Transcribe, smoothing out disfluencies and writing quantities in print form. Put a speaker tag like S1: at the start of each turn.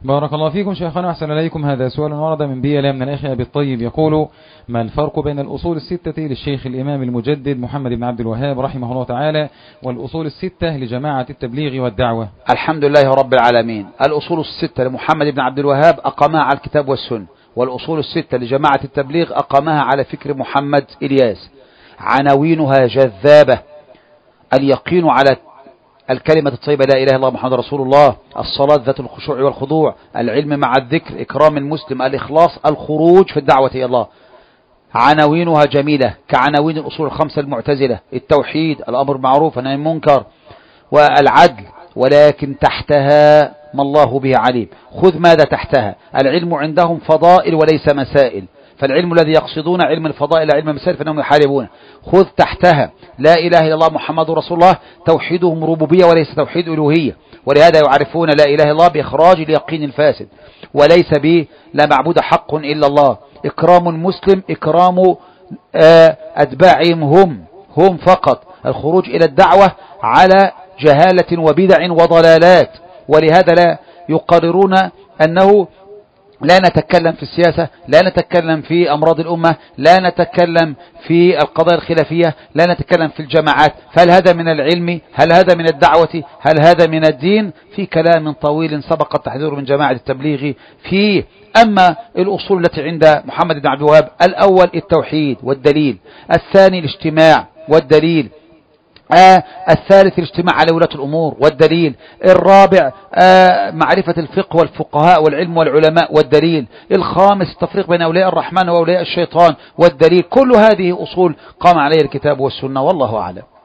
S1: بارك الله فيكم شيخنا، أحسن إليكم. هذا سؤال ورد من بيلا من الأخ أبي الطيب، يقول: ما الفرق بين الأصول الستة للشيخ الإمام المجدد محمد بن عبد الوهاب رحمه الله تعالى والأصول الستة لجماعة التبليغ والدعوة؟
S2: الحمد لله رب العالمين. الأصول الستة لمحمد بن عبد الوهاب أقامها على الكتاب والسنة، والأصول الستة لجماعة التبليغ أقامها على فكر محمد إلياس. عناوينها جذابة: اليقين على الكلمة الطيبة لا إله إلا الله محمد رسول الله، الصلاة ذات الخشوع والخضوع، العلم مع الذكر، إكرام المسلم، الإخلاص، الخروج في الدعوة إلى الله. عناوينها جميلة كعناوين الأصول الخمسة المعتزلة: التوحيد، الأمر بالمعروف والنهي عن المنكر، والعدل، ولكن تحتها ما الله به عليم. خذ ماذا تحتها. العلم عندهم فضائل وليس مسائل، فالعلم الذي يقصدون علم الفضائل علم المسائل فإنهم يحاربونه. خذ تحتها لا إله إلا الله محمد رسول الله، توحيدهم ربوبية وليس توحيد ألوهية، ولهذا يعرفون لا إله إلا الله بإخراج اليقين الفاسد، وليس به لا معبود حق إلا الله. إكرام المسلم، إكرام أتباعهم هم فقط، الخروج إلى الدعوة على جهالة وبدع وضلالات. ولهذا لا يقررون أنه لا نتكلم في السياسة، لا نتكلم في أمراض الأمة، لا نتكلم في القضايا الخلافية، لا نتكلم في الجماعات. فهل هذا من العلم؟ هل هذا من الدعوة؟ هل هذا من الدين؟ في كلام طويل سبق التحذير من جماعة التبليغ فيه. أما الأصول التي عند محمد بن عبد الوهاب: الأول التوحيد والدليل، الثاني الاجتماع والدليل، الثالث الاجتماع على ولاة الأمور والدليل، الرابع معرفة الفقه والفقهاء والعلم والعلماء والدليل، الخامس التفريق بين أولياء الرحمن وأولياء الشيطان والدليل. كل هذه أصول قام عليها الكتاب والسنة، والله أعلم.